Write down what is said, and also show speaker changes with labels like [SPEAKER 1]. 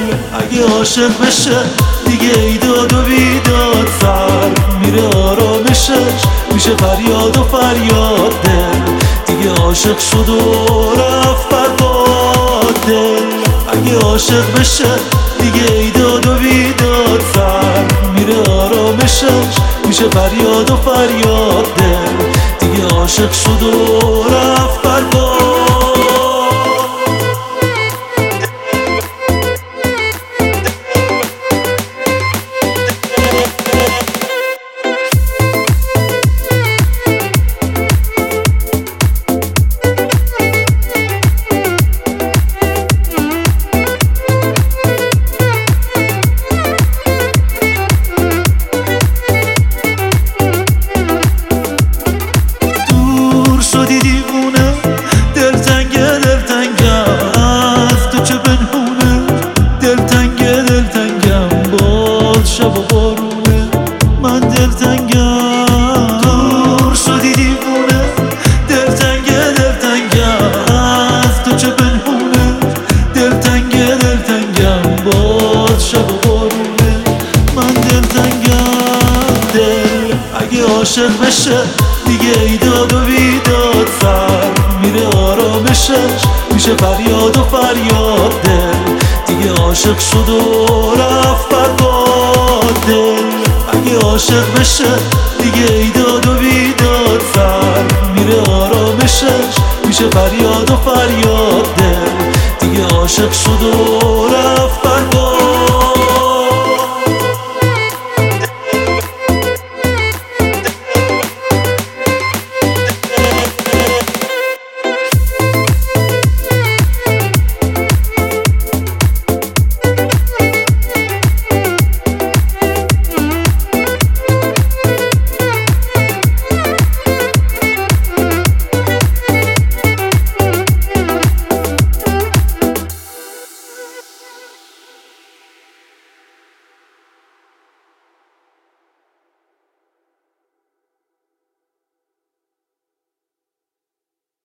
[SPEAKER 1] اگه عاشق بشه دیگه ایداد و بیداد سر میره آرامشش میشه فریاد و فریاد دل دیگه عاشق شد و رفت فرباد دل اگه عاشق بشه دیگه ایداد و بیداد سر میره آرامشش میشه فریاد و فریاد دل دیگه عاشق شد و رفت فرباد شب و بارونه من دلتنگم دور شدی دیوونه دلتنگه از تو چه پنهونه دلتنگم باز شب و بارونه من دلتنگم دل اگه عاشق بشه دیگه ایداد و بیداد سر میره آرامشش میشه فریاد و فریاد دل دیگه عاشق شد و رفت فرباد دل اگه عاشق بشه دیگه ایداد و بیداد سر میره آرامشش میشه فریاد و فریاد دل دیگه عاشق شد و رفت فرباد